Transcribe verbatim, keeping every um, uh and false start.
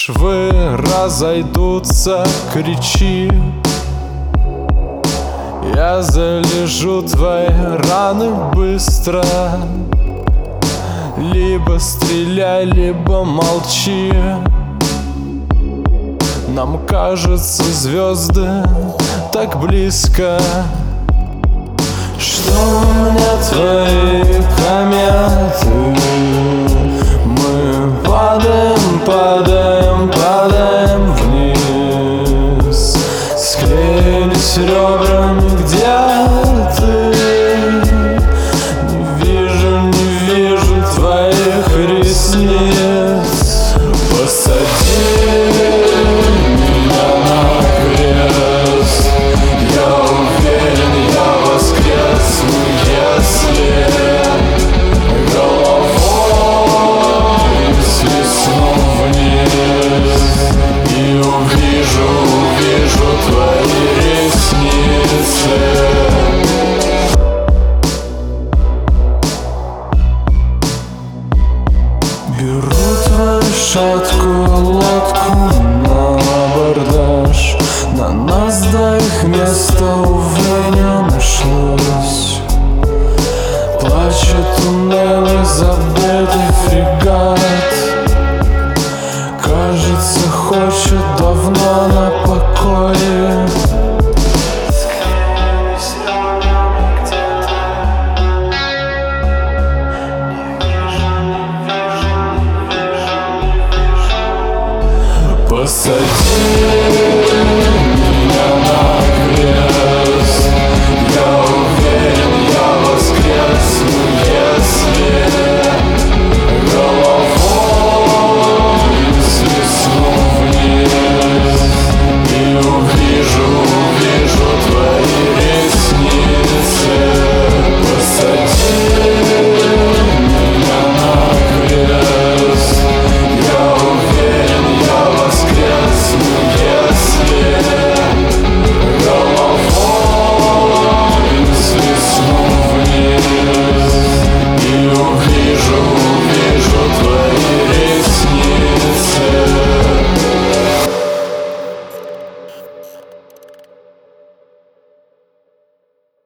швы разойдутся, кричи. Я залежу твои раны быстро. Либо стреляй, либо молчи. Нам кажется, звезды так близко, что у меня твои кометы. Мы падаем, падаем, падаем вниз. Склеились ребрами, где ты? Не вижу, не вижу твоих ресниц. Посади меня на крест. Я уверен, я воскресну, если головой свисну вниз и увижу, увижу твои ресницы. Беру твою шаткую лодку на абордаж. На нас двоих места, увы, не нашлось. Плачет туннель, забытый фрегат. Кажется, хочет давно на покое. Посади меня на крест. Я уверен, я воскресну, если головой свисну вниз и увижу, увижу твои ресницы. Посади меня на крест. Я уверен, я воскресну, если головой свисну вниз и увижу, увижу твои ресницы.